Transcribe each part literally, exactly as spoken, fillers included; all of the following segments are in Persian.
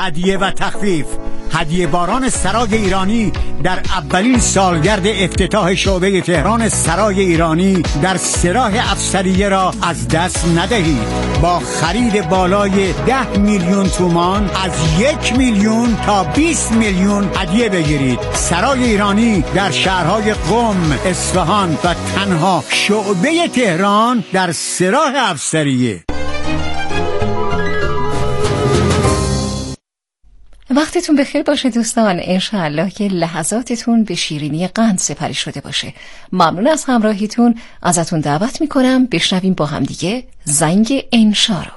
هدیه و تخفیف. هدیه باران سرای ایرانی در اولین سالگرد افتتاح شعبه تهران سرای ایرانی در سراح افسریه را از دست ندهید. با خرید بالای ده میلیون تومان از یک میلیون تا بیست میلیون هدیه بگیرید. سرای ایرانی در شهرهای قم، اصفهان و تنها شعبه تهران در سراح افسریه. وقتتون بخیر باشه دوستان. انشاءالله که لحظاتتون به شیرینی قند سپری شده باشه. ممنون از همراهیتون. ازتون دعوت میکنم بشنویم با هم دیگه زنگ انشا رو.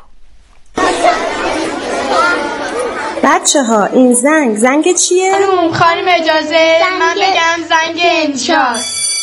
بچه ها این زنگ زنگ چیه؟ خانم خانم اجازه من بگم زنگ انشا.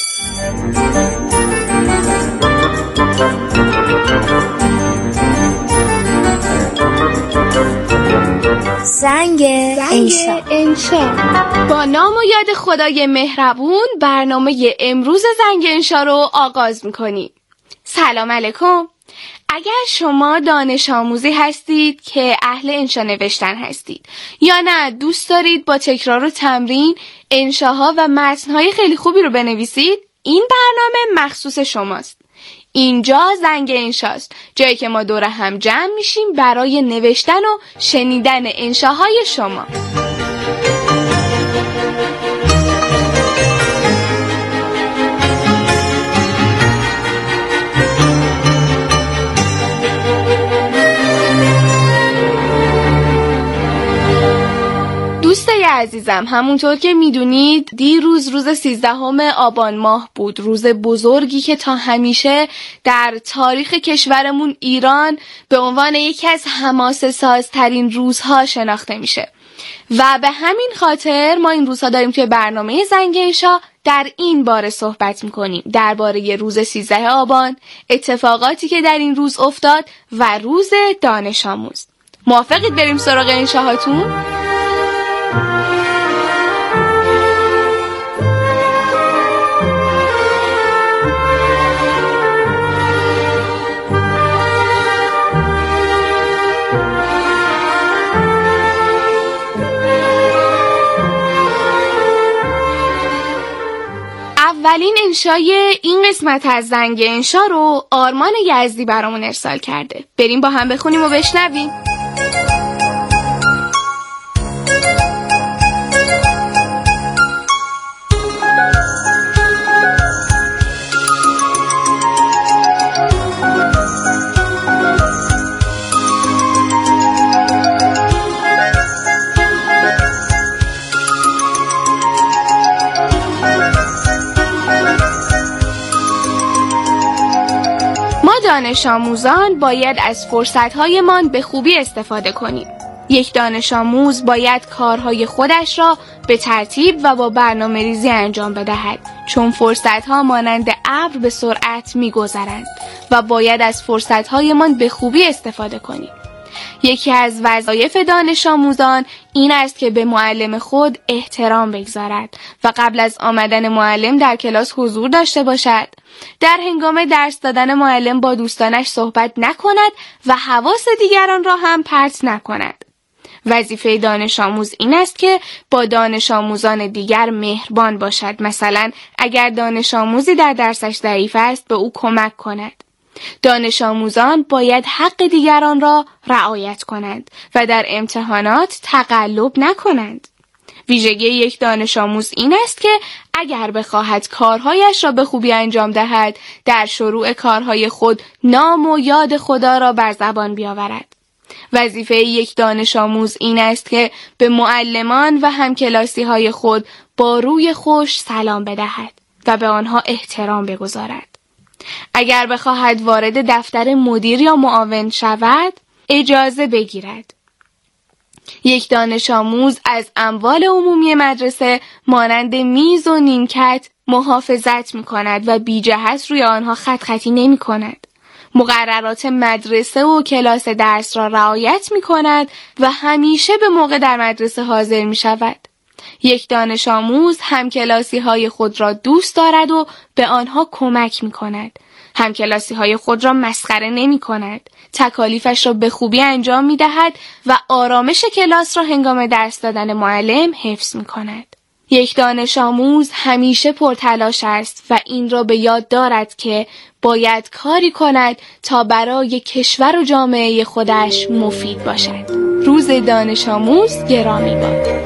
زنگ انشا. انشا با نام و یاد خدای مهربون برنامه امروز زنگ انشا رو آغاز میکنیم. سلام علیکم. اگر شما دانش آموزی هستید که اهل انشا نوشتن هستید یا نه دوست دارید با تکرار و تمرین انشاها و متنهای خیلی خوبی رو بنویسید، این برنامه مخصوص شماست. اینجا زنگ انشاست، جایی که ما دور هم جمع میشیم برای نوشتن و شنیدن انشاهای شما. دوستای عزیزم، همونطور که میدونید دیروز روز سیزدهم آبان ماه بود، روز بزرگی که تا همیشه در تاریخ کشورمون ایران به عنوان یکی از حماسه سازترین روزها شناخته میشه و به همین خاطر ما این روزها داریم توی برنامه زنگ انشا در این باره صحبت میکنیم، درباره روز سیزده آبان، اتفاقاتی که در این روز افتاد و روز دانش آموز. موافقید بریم سراغ انشاهاتون؟ اولین انشای این قسمت از زنگ انشا رو آرمان یزدی برامون ارسال کرده. بریم با هم بخونیم و بشنویم. دانش آموزان باید از فرصت‌هایمان به خوبی استفاده کنیم. یک دانش آموز باید کارهای خودش را به ترتیب و با برنامه‌ریزی انجام بدهد، چون فرصت‌ها مانند ابر به سرعت می‌گذرند و باید از فرصت‌هایمان به خوبی استفاده کنیم. یکی از وظایف دانش آموزان این است که به معلم خود احترام بگذارد و قبل از آمدن معلم در کلاس حضور داشته باشد. در هنگام درس دادن معلم با دوستانش صحبت نکند و حواس دیگران را هم پرت نکند. وظیفه دانش آموز این است که با دانش آموزان دیگر مهربان باشد. مثلا اگر دانش آموزی در درسش ضعیف است به او کمک کند. دانش آموزان باید حق دیگران را رعایت کنند و در امتحانات تقلب نکنند. ویژگی یک دانش آموز این است که اگر بخواهد کارهایش را به خوبی انجام دهد، در شروع کارهای خود نام و یاد خدا را بر زبان بیاورد. وظیفه یک دانش آموز این است که به معلمان و همکلاسی های خود با روی خوش سلام بدهد و به آنها احترام بگذارد. اگر بخواهد وارد دفتر مدیر یا معاون شود، اجازه بگیرد. یک دانش آموز از اموال عمومی مدرسه مانند میز و نیمکت محافظت می کند و بی جهت روی آنها خط خطی نمی کند. مقررات مدرسه و کلاس درس را رعایت می کند و همیشه به موقع در مدرسه حاضر می شود. یک دانش آموز همکلاسی های خود را دوست دارد و به آنها کمک می کند. همکلاسی های خود را مسخره نمی کند. تکالیفش را به خوبی انجام می دهد و آرامش کلاس را هنگام درس دادن معلم حفظ می کند. یک دانش آموز همیشه پرتلاش است و این را به یاد دارد که باید کاری کند تا برای کشور و جامعه خودش مفید باشد. روز دانش آموز گرامی باد.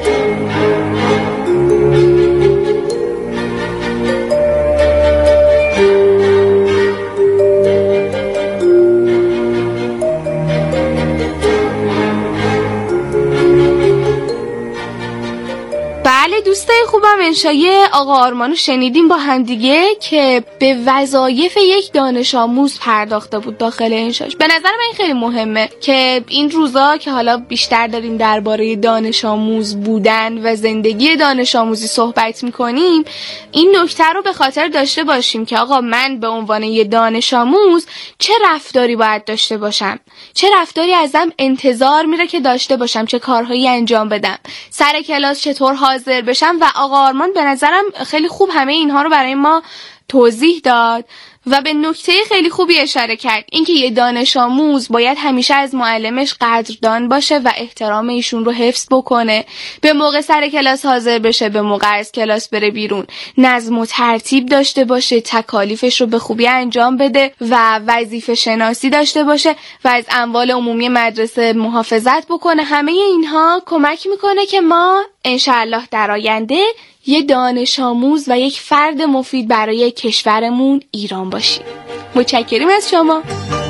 بله دوستای خوبم، انشای آقا آرمانو شنیدیم با همدیگه که به وظایف یک دانش آموز پرداخته بود داخل انشاش. به نظر من خیلی مهمه که این روزا که حالا بیشتر داریم درباره دانش آموز بودن و زندگی دانش آموزی صحبت میکنیم، این نکته رو به خاطر داشته باشیم که آقا من به عنوان یه دانش آموز چه رفتاری باید داشته باشم، چه رفتاری ازم انتظار میره که داشته باشم، چه کارهایی انجام بدم، سر کلاس چطور حاضر بشم. و آقا آرمان به نظرم خیلی خوب همه اینها رو برای ما توضیح داد و به نکته خیلی خوبی اشاره کرد، اینکه یه دانش آموز باید همیشه از معلمش قدردان باشه و احترام ایشون رو حفظ بکنه، به موقع سر کلاس حاضر بشه، به موقع از کلاس بره بیرون، نظم و ترتیب داشته باشه، تکالیفش رو به خوبی انجام بده و وظیفه شناسی داشته باشه و از اموال عمومی مدرسه محافظت بکنه. همه اینها کمک میکنه که ما انشاءالله در آینده یه دانش آموز و یک فرد مفید برای کشورمون ایران باشیم. متشکریم از شما.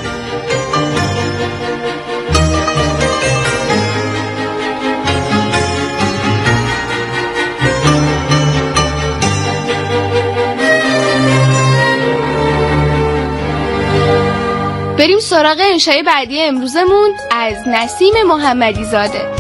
بریم سراغ انشای بعدی امروزمون از نسیم محمدی زاده.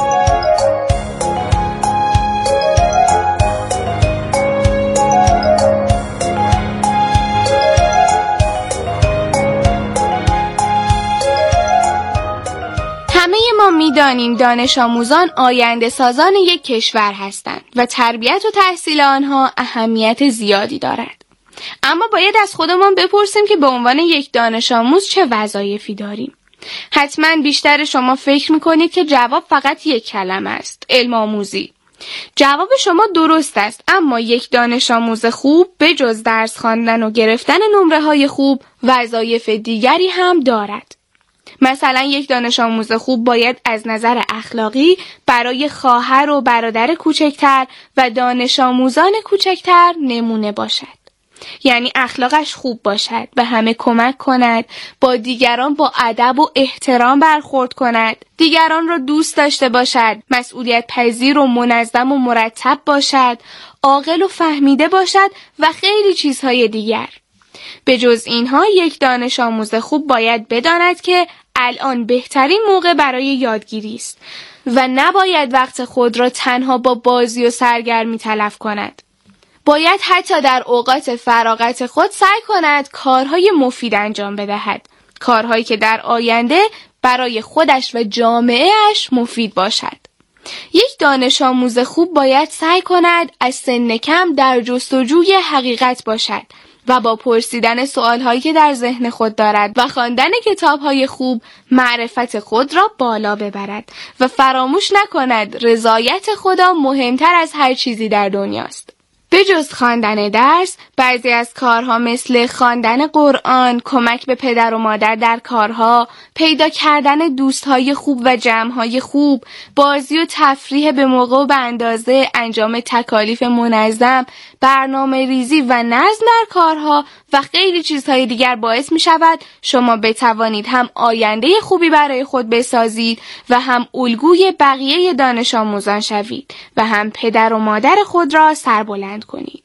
همه ما می‌دانیم دانش آموزان آینده سازان یک کشور هستند و تربیت و تحصیل آنها اهمیت زیادی دارد. اما باید از خودمان بپرسیم که به عنوان یک دانش آموز چه وظایفی داریم؟ حتما بیشتر شما فکر می‌کنید که جواب فقط یک کلمه است: علم آموزی. جواب شما درست است، اما یک دانش آموز خوب به جز درس خواندن و گرفتن نمره‌های خوب وظایف دیگری هم دارد. مثلا یک دانش آموز خوب باید از نظر اخلاقی برای خواهر و برادر کوچکتر و دانش آموزان کوچکتر نمونه باشد. یعنی اخلاقش خوب باشد، به همه کمک کند، با دیگران با ادب و احترام برخورد کند، دیگران را دوست داشته باشد، مسئولیت پذیر و منظم و مرتب باشد، عاقل و فهمیده باشد و خیلی چیزهای دیگر. به جز اینها یک دانش آموز خوب باید بداند که الان بهترین موقع برای یادگیری است و نباید وقت خود را تنها با بازی و سرگرمی تلف کند. باید حتی در اوقات فراغت خود سعی کند کارهای مفید انجام بدهد، کارهایی که در آینده برای خودش و جامعهش مفید باشد. یک دانش آموز خوب باید سعی کند از سن کم در جستجوی حقیقت باشد و با پرسیدن سوالهایی که در ذهن خود دارد و خواندن کتابهای خوب معرفت خود را بالا ببرد و فراموش نکند رضایت خدا مهمتر از هر چیزی در دنیاست. به جز خواندن درس، بعضی از کارها مثل خواندن قرآن، کمک به پدر و مادر در کارها، پیدا کردن دوستهای خوب و جمعهای خوب، بازی و تفریح به موقع و به اندازه، انجام تکالیف منظم، برنامه ریزی و نظم در کارها و خیلی چیزهای دیگر باعث می شود شما بتوانید هم آینده خوبی برای خود بسازید و هم الگوی بقیه دانش آموزان شوید و هم پدر و مادر خود را سربلند کنید.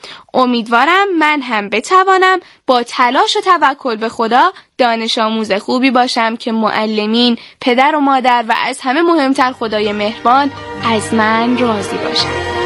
امیدوارم من هم بتوانم با تلاش و توکل به خدا دانش آموز خوبی باشم که معلمین، پدر و مادر و از همه مهمتر خدای مهربان از من راضی باشند.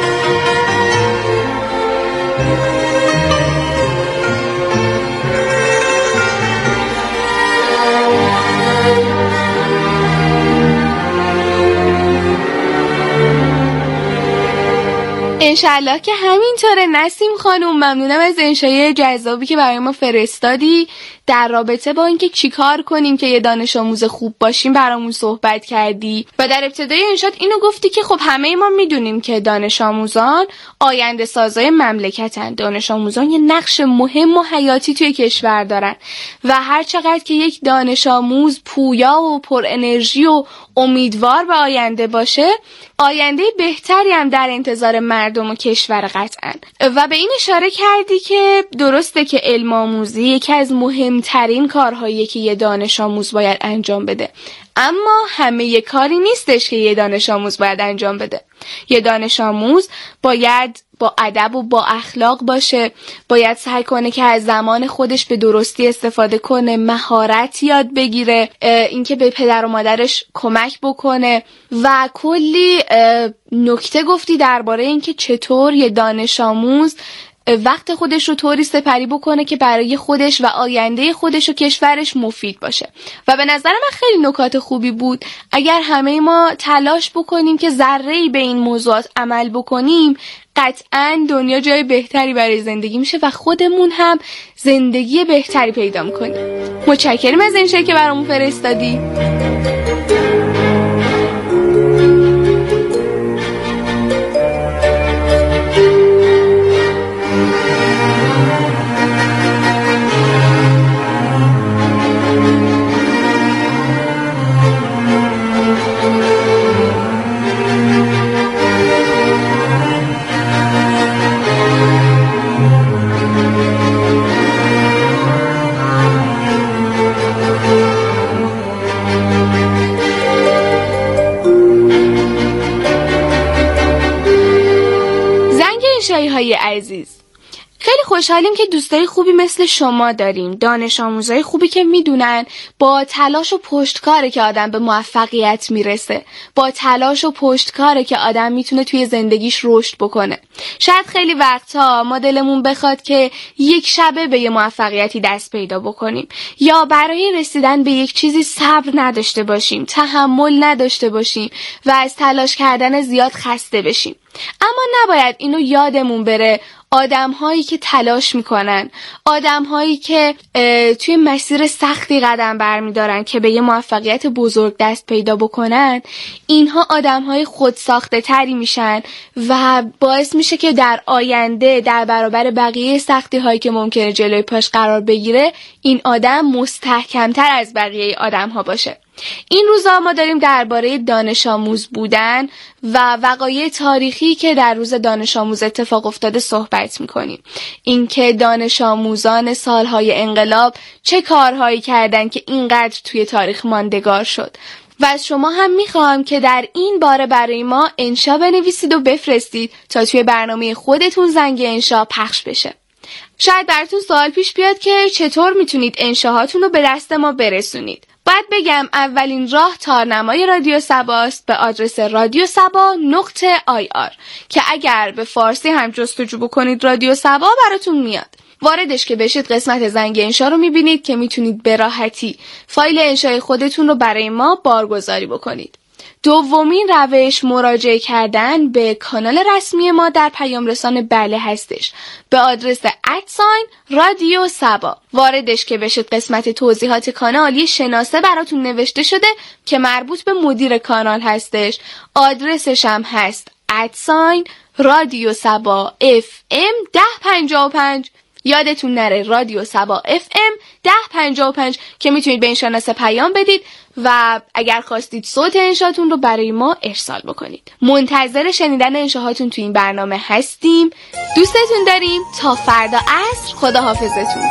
انشالله که همینطوره نسیم خانم. ممنونم از انشای جذابی که برای ما فرستادی. در رابطه با اینکه چیکار کنیم که یه دانش آموز خوب باشیم برامون صحبت کردی و در ابتدای انشاد اینو گفتی که خب همه ما میدونیم که دانش آموزان آینده سازای مملکتن. دانش آموزان یه نقش مهم و حیاتی توی کشور دارن و هر چقدر که یک دانش آموز پویا و پر انرژی و امیدوار به آینده باشه، آینده بهتری هم در انتظار مردم و کشور قطعاً. و به این اشاره کردی که درسته که علم آموزی یکی از مهمترین کارهاییه که یه دانش آموز باید انجام بده، اما همه یه کاری نیستش که یه دانش آموز باید انجام بده. یه دانش آموز باید با ادب و با اخلاق باشه، باید سعی کنه که از زمان خودش به درستی استفاده کنه، مهارت یاد بگیره، اینکه به پدر و مادرش کمک بکنه و کلی نکته گفتی درباره اینکه چطور یه دانش آموز وقت خودش رو طوری سپری بکنه که برای خودش و آینده خودش و کشورش مفید باشه. و به نظر من خیلی نکات خوبی بود. اگر همه ما تلاش بکنیم که ذره‌ای به این موضوعات عمل بکنیم، قطعاً دنیا جای بهتری برای زندگی میشه و خودمون هم زندگی بهتری پیدا میکنیم. متشکرم از این شعر که برامون فرستادی. های عزیز، خیلی خوشحالیم که دوستای خوبی مثل شما داریم، دانش آموزای خوبی که میدونن با تلاش و پشتکاره که آدم به موفقیت میرسه، با تلاش و پشتکاره که آدم میتونه توی زندگیش رشد بکنه. شاید خیلی وقتا ما دلمون بخواد که یک شبه به یه موفقیتی دست پیدا بکنیم یا برای رسیدن به یک چیزی صبر نداشته باشیم، تحمل نداشته باشیم و از تلاش کردن زیاد خسته بشیم. اما نباید اینو یادمون بره، آدم هایی که تلاش میکنن، آدم هایی که توی مسیر سختی قدم برمیدارن که به یه موفقیت بزرگ دست پیدا بکنن، اینها آدم های خودساخته تری میشن و باعث میشه که در آینده در برابر بقیه سختی هایی که ممکنه جلوی پاش قرار بگیره، این آدم مستحکمتر از بقیه آدم ها باشه. این روزا ما داریم درباره دانش آموز بودن و وقایع تاریخی که در روز دانش آموز اتفاق افتاده صحبت میکنیم. اینکه دانش آموزان سالهای انقلاب چه کارهایی کردن که اینقدر توی تاریخ ماندگار شد. و از شما هم میخوام که در این باره برای ما انشا بنویسید و بفرستید تا توی برنامه خودتون زنگ انشا پخش بشه. شاید براتون سوال پیش بیاد که چطور میتونید انشاهاتون رو به دست ما برسونید. باید بگم اولین راه تارنمای رادیو سباست به آدرس رادیو سبا نقطه آی آر که اگر به فارسی هم جستجو بکنید رادیو سبا براتون میاد. واردش که بشید قسمت زنگ انشا رو میبینید که میتونید به راحتی فایل انشای خودتون رو برای ما بارگذاری بکنید. دومین روش مراجعه کردن به کانال رسمی ما در پیام رسان بله هستش به آدرس ادساین رادیو سبا. واردش که بشید قسمت توضیحات کانال یه شناسه براتون نوشته شده که مربوط به مدیر کانال هستش. آدرسش هم هست ادساین رادیو سبا اف ام ده پنجاه و پنج. یادتون نره رادیو سبا اف ام ده پنجاه و پنج که میتونید به این شناسه پیام بدید و اگر خواستید صوت انشاتون رو برای ما ارسال بکنید. منتظر شنیدن انشاهاتون تو این برنامه هستیم. دوستتون داریم. تا فردا عصر خدا حافظتون.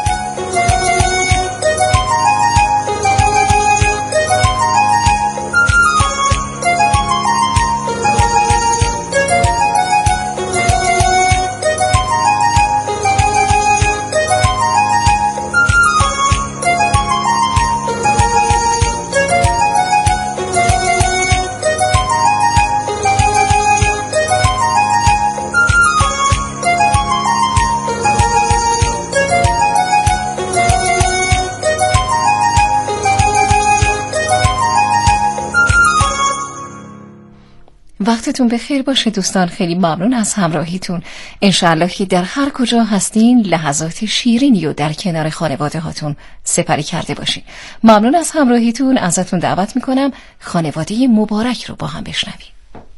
وقتتون بخیر باشه دوستان. خیلی ممنون از همراهیتون. انشالله که در هر کجا هستین لحظات شیرینی و در کنار خانواده هاتون سپری کرده باشین. ممنون از همراهیتون. ازتون دعوت میکنم خانواده مبارک رو با هم بشنویم.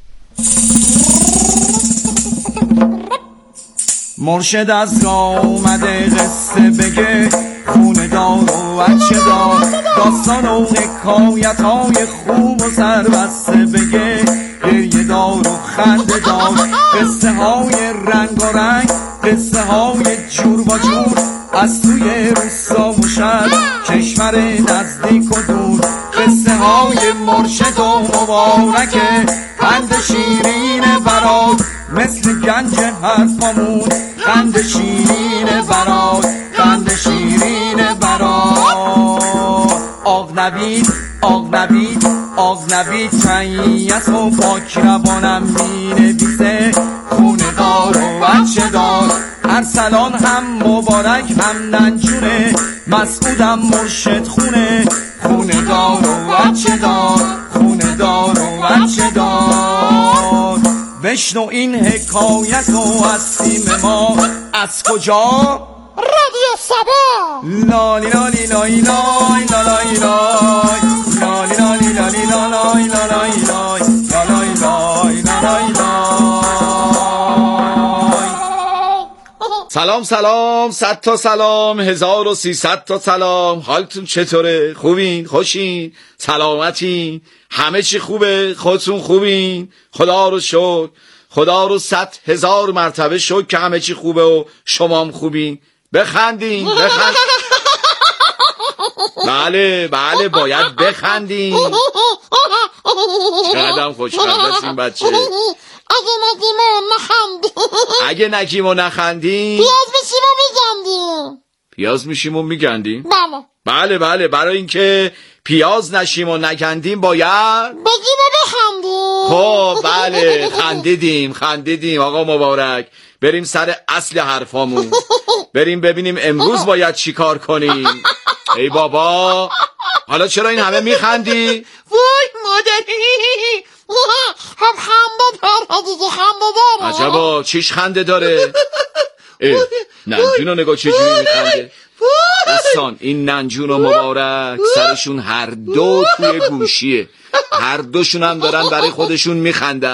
مرشد از راه اومده قصه بگه، خونه دار و بچه دار، داستان و حکایت های خوب و سربسته بگه، گریه دار و خنده دار، قصه های رنگ و رنگ، قصه های جور با جور، از توی روستا و شهر، کشور نزدیک و دور، قصه های مرشد و مبارکه، قند شیرین برات مثل گنج حرفامون، قند شیرین برات، قند شیرین برات. آق نبید، آق نبید، آق نبید تنیت و پاک روانم می نویسه، خونه دار و بچه دار، ارسلان هم مبارک هم ننجونه، مسعودم مرشد خونه، خونه دار و بچه دار، خونه دار و بچه دار. بشنو این حکایت و از تیم ما، از کجا؟ رادیو سبا. لالی لالی لای لای لای لای لالی لالی لالی لای لای لای لای لای لای لای. سلام سلام، صد تا سلام، هزار و سیصد تا سلام. حالتون چطوره؟ خوبین؟ خوشین؟ سلامتین؟ همه چی خوبه؟ خودتون خوبین؟ خدا رو شکر، خدا رو صد هزار مرتبه شکر که همه چی خوبه و شما هم خوبین. بخندین، بخند. بله بله باید بخندین. چقدرم خوشخند این بچه. اگه نگیم و نخندیم، اگه نگیم و نخندیم پیاز میشیم و میگندیم. پیاز میشیم و میگندیم؟ بله بله بله. برای اینکه پیاز نشیم و نگندیم باید بگیم و بخندیم. خب بله، خندیدیم خندیدیم. آقا مبارک، بریم سر اصل حرفامون. بریم ببینیم امروز باید چی کار کنیم. ای بابا، حالا چرا این همه میخندی؟ وای مادری، هم خنده داره دیگه، خنده داره. عجبا، چیش خنده داره؟ ننجون رو نگاه چجوری میخنده. دوستان این ننجون و مبارک سرشون هر دو توی گوشیه، هر دوشون هم دارن برای خودشون میخندن.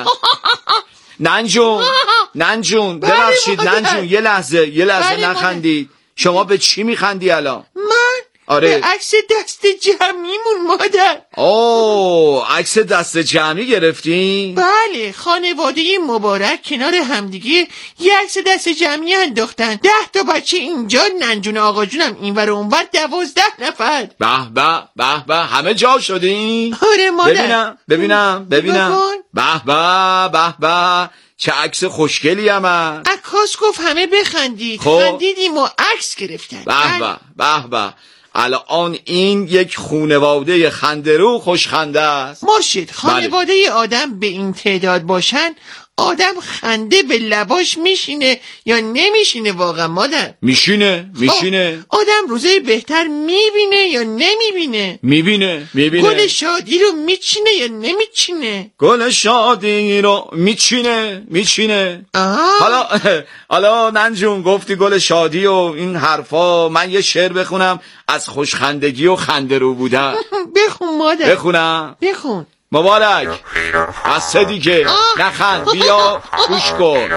ننجون ننجون ببخشید ننجون، یه لحظه یه لحظه نخندید. شما به چی میخندی الان؟ من آره، به عکس دست جمعیمون مادر. اوه، عکس دست جمعی گرفتین؟ بله، خانواده مبارک کنار همدیگه یه عکس دست جمعی انداختن. ده تا بچه اینجا، ننجون آقا جونم اینور و اونور، دوازده نفر. به به به به، همه جا شدین؟ آره مادر. ببینم ببینم ببینم. به به به به، چه عکس خوشگلی هم هست. عکاس گفت همه بخندید. خب. خندیدیم و عکس گرفتن. به به به به. الان این یک خانواده خندرو خوشخنده است. مرشد، خانواده بله. آدم به این تعداد باشن، آدم خنده به لباش میشینه یا نمیشینه واقعا مادر؟ میشینه میشینه. آدم روزای بهتر میبینه یا نمیبینه؟ میبینه میبینه. گل شادی رو میچینه یا نمیچینه؟ گل شادی رو میچینه میچینه. حالا حالا ننجون گفتی گل شادی و این حرفا، من یه شعر بخونم از خوشخندگی و خنده رو بودن. بخون مادر. بخونم؟ بخون. مبارک از دیگه نخند، بیا گوش کن.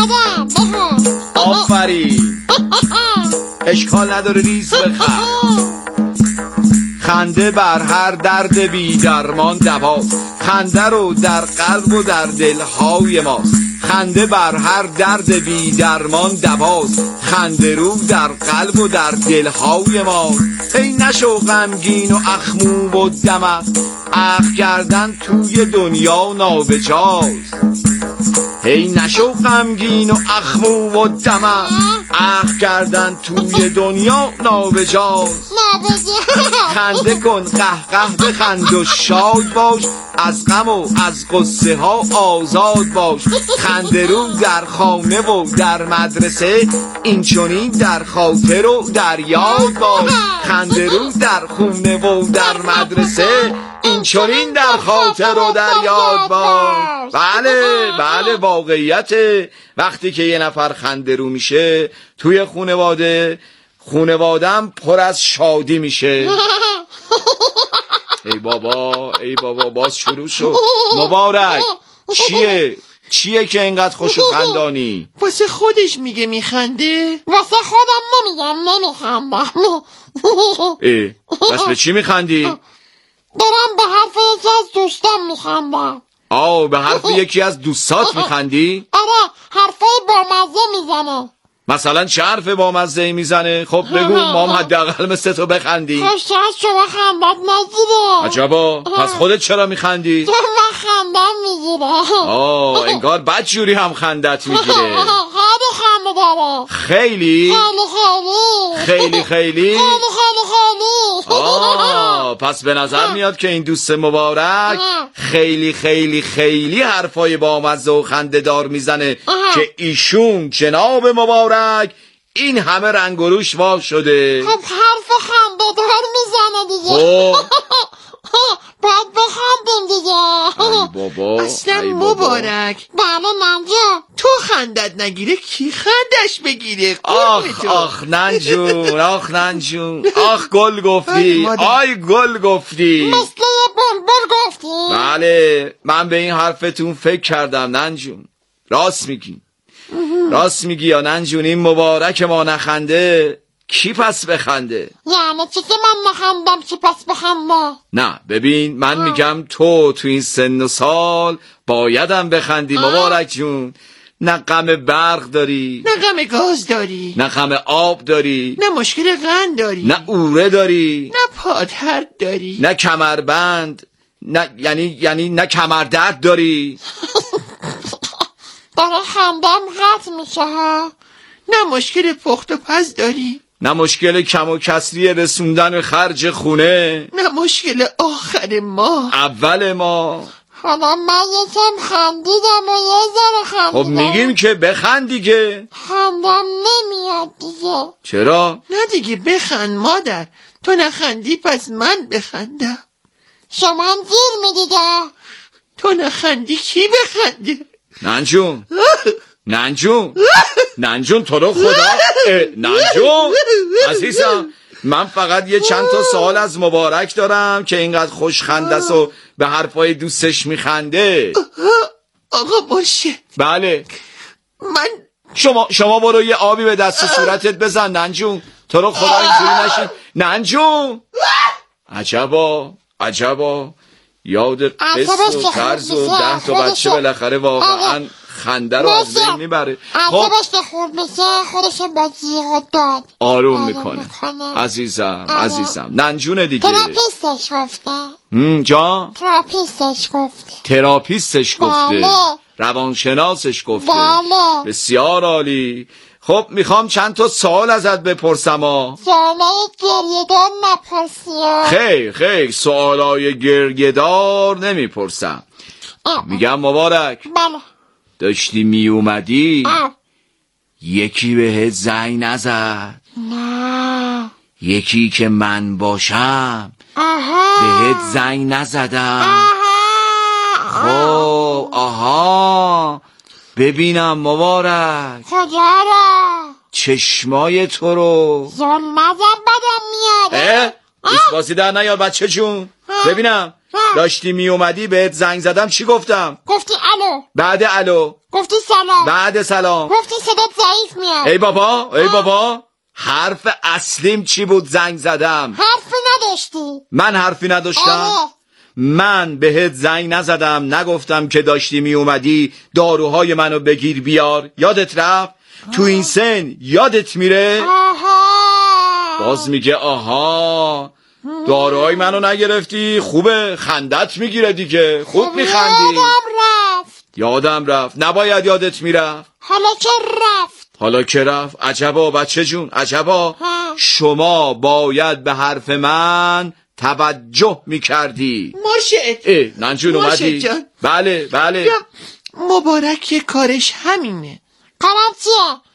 آفرین، اشکال نداره، ریز بخند. خنده بر هر درد بی درمان دواست، خنده رو در قلب و در دلهای ماست. خنده بر هر درد بی درمان دواست، خنده رو در قلب و در دلهای ماست. ای نشو غمگین و اخمو و دمق، اخ کردن توی دنیا نابجاست. هی نشو غمگین و اخمو و دمق، اخ کردن توی دنیا نابجاست. خنده کن، قهقه بخند و شاد باش، از غم و از قصه ها آزاد باش. خنده رو در خانه و در مدرسه، این چنین در خاطر و در یاد باش. خنده رو در خونه و در مدرسه، این چنین در خاطر و در یاد باش. بله بله واقعیته. وقتی که یه نفر خنده رو میشه توی خونواده، خونوادم پر از شادی میشه. ای بابا ای بابا باز شروع شد. مبارک چیه چیه که اینقدر خوش و خندانی؟ واسه خودش میگه میخنده؟ واسه خودم نمیگم نمیخندم. اه بس به چی میخندی؟ دارم به حرف یکی از دوستان میخندم. آه به حرف یکی از دوستات میخندی؟ آره حرفای بامزه میزنه. مثلا چه حرف بامزه‌ای میزنه؟ خب بگو ما هم حداقل مثل تو بخندیم. خب شاید شما خندت نگیره. عجبا پس خودت چرا میخندی؟ چون من خندم میگیره. آه انگار بد جوری هم خندت میگیره. خیلی خنده داره. خیلی؟ خیلی خیلی خیلی خیلی؟ خیلی خیلی خیلی. آه پس به نظر میاد که این دوست مبارک خیلی خیلی خیلی حرفای بامزه و خنده دار میزنه که ایشون جناب مبارک این همه رنگ و روش وا شده. خب حرف خنده دار میزنه دیگه. خب باید بخندیم دیگه. ای بابا اصلا ای بابا. مبارک بله ننجا. تو خندت نگیره کی خندش بگیره؟ آخ آخ ننجون آخ ننجون آخ گل گفتی آی گل گفتی مثل یه بلبل گفتی. بله من به این حرفتون فکر کردم ننجون. راست میگی راست میگی یا ننجون. این مبارک ما نخنده کی پس بخنده؟ یعنی چی که من نخندم کی پس بخنده؟ نه ببین من میگم تو تو این سن و سال بایدم بخندی مبارک جون. نه غم برق داری، نه غم گاز داری، نه غم آب داری، نه مشکل قند داری، نه اوره داری، نه پادرد داری، نه کمربند، نه یعنی یعنی نه کمردرد داری. داره خندم قطع میشه ها. نه مشکل پخت و پز داری، نه مشکل کم و کسری رسوندن خرج خونه، نه مشکل آخر ماه اول ما. حالا من یکم خندیدم و یه ذره خندیدم. خب میگیم که بخند دیگه. خندم نمیاد دیگه. چرا؟ نه دیگه بخند مادر. تو نخندی پس من بخندم. شما هم گیر میدیده. تو نخندی کی بخنده؟ ننجون ننجون ننجون تو رو خدا. ننجون عزیزم من فقط یه چند تا سوال از مبارک دارم که اینقدر خوش خنده است و به حرفای دوستش میخنده. آقا باشه. بله من شما شما برو یه آبی به دست صورتت بزن ننجون. تو رو خدا اینجوری نشین ننجون. عجبا عجبا یاد قصه و طرز و ده تا بچه بالاخره واقعا خنده رو از بین میبره. خب خورد بشه خودشو با جیغ داد آروم میکنه. عزیزم عزیزم ننجونه دیگه. تراپیستش گفته. جا تراپیستش گفته. تراپیستش گفته. روانشناسش گفته. بله. بسیار عالی. خب میخوام چند تا سوال ازت بپرسم ها. سوالای گریه‌دار نپرسی. خیر خیر سوالای گریه‌دار نمیپرسم. میگم مبارک بله داشتی می اومدی یکی بهت زنگ نزد؟ نه. یکی که من باشم آها. بهت زنگ نزدم؟ خب آها ببینم مبارک کجا را؟ چشمای تو رو. ظلمتم بدم میاره. اه؟ ایسپاسی در نیار بچه جون. ببینم داشتی می اومدی بهت زنگ زدم چی گفتم؟ گفتی الو. بعد الو گفتی سلام. بعد سلام. گفتی صدات ضعیف میاد. ای بابا ای بابا حرف اصلیم چی بود زنگ زدم؟ حرفی نداشتی. من حرفی نداشتم؟ آه. من بهت زنگ نزدم نگفتم که داشتی می اومدی داروهای منو بگیر بیار؟ یادت رفت؟ تو این سن یادت میره؟ آها. باز میگه آها داروهای منو نگرفتی؟ خوبه خندت میگیره دیگه. خوب میخندی. یادم رفت. یادم رفت. نباید یادت میرفت. حالا که رفت. حالا که رفت. عجبا بچه جون عجبا. ها. شما باید به حرف من توجه میکردی. مرشد. اه ننجون اومدی؟ جان. بله بله مبارک کارش همینه. کارم چیه؟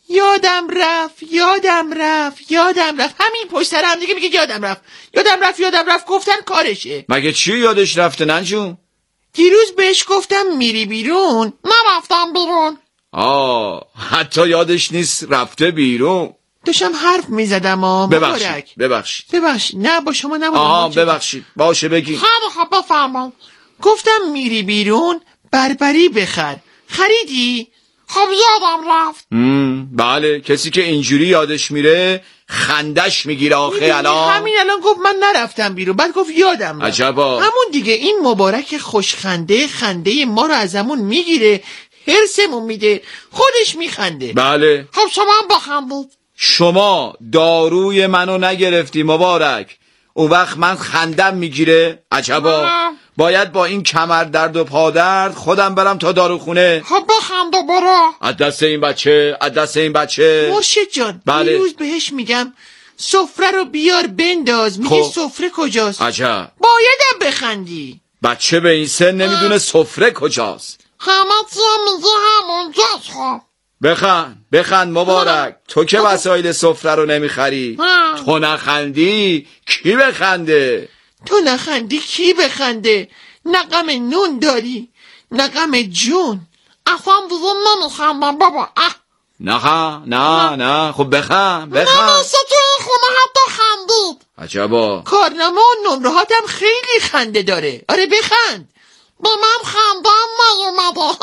یادم رفت یادم رفت یادم رفت همین پشت سر هم دیگه میگه یادم رفت یادم رفت یادم رفت گفتن کارشه. مگه چی یادش رفته ننجون؟ دیروز بهش گفتم میری بیرون، نرفتم بیرون. آه حتی یادش نیست رفته بیرون. داشتم حرف میزدم. آه ببخشید ببخشید ببخشید نه با شما نبودم. آها ببخشید باشه بگی. خیلی خوب بفرمایید. گفتم میری بیرون بربری بخر، خریدی؟ خب یادم رفت. بله کسی که اینجوری یادش میره خندش میگیره آخه. الان همین الان گفت من نرفتم بیرون، بعد گفت یادم رفت. عجبا. همون دیگه این مبارک خوشخنده خنده ما رو ازمون میگیره، هرسمون میده، خودش میخنده. بله خب شما هم بخندید. شما داروی منو نگرفتی مبارک، اون وقت من خندم میگیره. عجبا. باید با این کمر درد و پا درد خودم برم تا داروخونه. خب بخند و برو. از دست این بچه از دست این بچه. مرشد جان بله. دیروز بهش میگم سفره رو بیار بنداز، میگه خب. سفره کجاست؟ عجب. بایدم بخندی. بچه به این سن نمیدونه سفره کجاست. همه چیه میگه همونجاست. خب بخند بخند مبارک. تو که وسایل سفره رو نمیخری. تو نخندی کی بخنده؟ تو نخندی کی بخنده؟ نقم نون داری، نقم جون. اصلا دیگه نمیخندم بابا. اه نه نه نه خب بخند بخند. نمیشه که این خونه حتی خندید. عجبا. کارنامه و نمره هاتم خیلی خنده داره. آره بخند. به من خندم نیومده.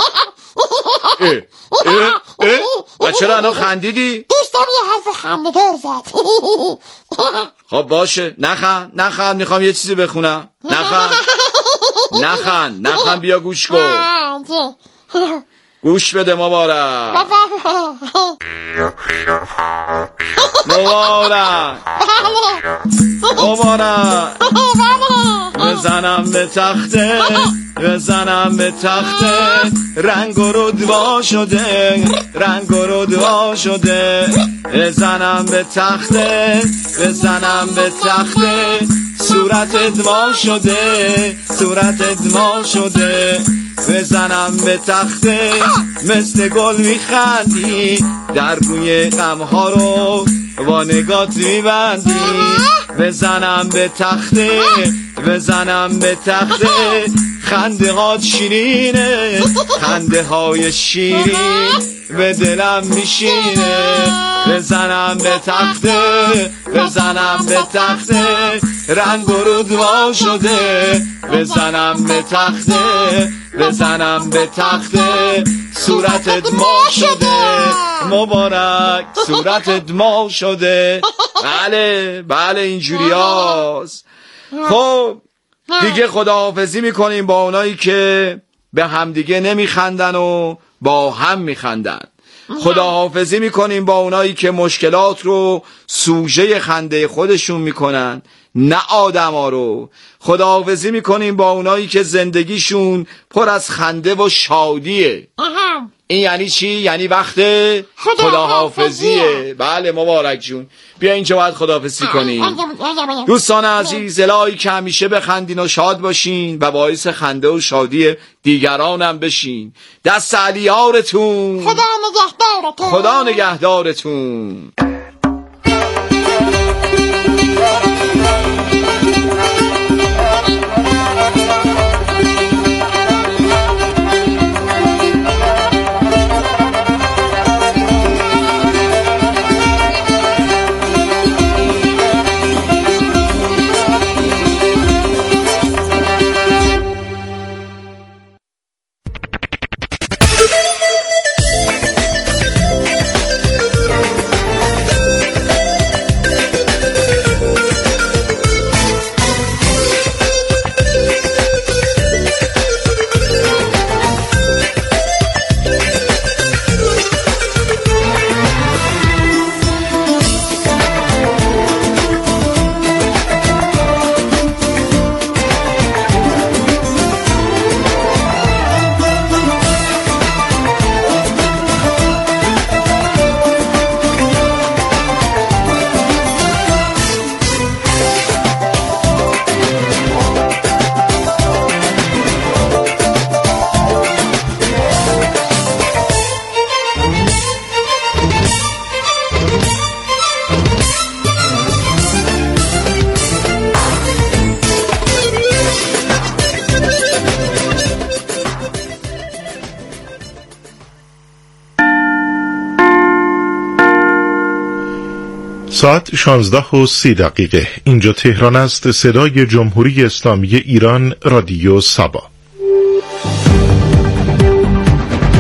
اه اه اه و چرا الان خندیدی؟ دوستم یه حرف خنده دار زد. خب باشه نخند نخند میخوام یه چیزی بخونم. نخند نخند نخند بیا گوش کن. گوش بده مبارک. مبارک مبارک. بزنم به تخته بزنم به تخته، رنگ و رودوا شده رنگ و رودوا شده. بزنم به تخته بزنم به تخته، صورت ادما شده صورت ادما شده. بزنم به تخته مثل گل میخندی، در بوی غمها رو با نگات میبندی. بزنم به تخته بزنم به تخته، خنده هات شیرینه خنده های شیرین به دلم میشینه. بزنم به تخته بزنم به تخته، رنگ و رودوا شده. بزنم به تخته بزنم به تخته، صورتت ما شده مبارک صورتت ما شده. بله بله اینجوری هاست. خب دیگه خداحافظی میکنیم با اونایی که به همدیگه نمیخندن و با هم میخندن. خداحافظی میکنیم با اونایی که مشکلات رو سوژه خنده خودشون میکنن نه آدما رو. خداحافظی میکنیم با اونایی که زندگیشون پر از خنده و شادیه. این یعنی چی؟ یعنی وقت خداحافظیه. بله مبارک جون بیا اینجا باید خداحافظی کنیم. دوستان عزیز الهی که همیشه بخندین و شاد باشین و باعث خنده و شادی دیگرانم بشین. دست علیارتون. خدا نگهدارتون. خدا نگهدارتون. ساعت شانزده و سی دقیقه. اینجا تهران است. صدای جمهوری اسلامی ایران، رادیو سبا.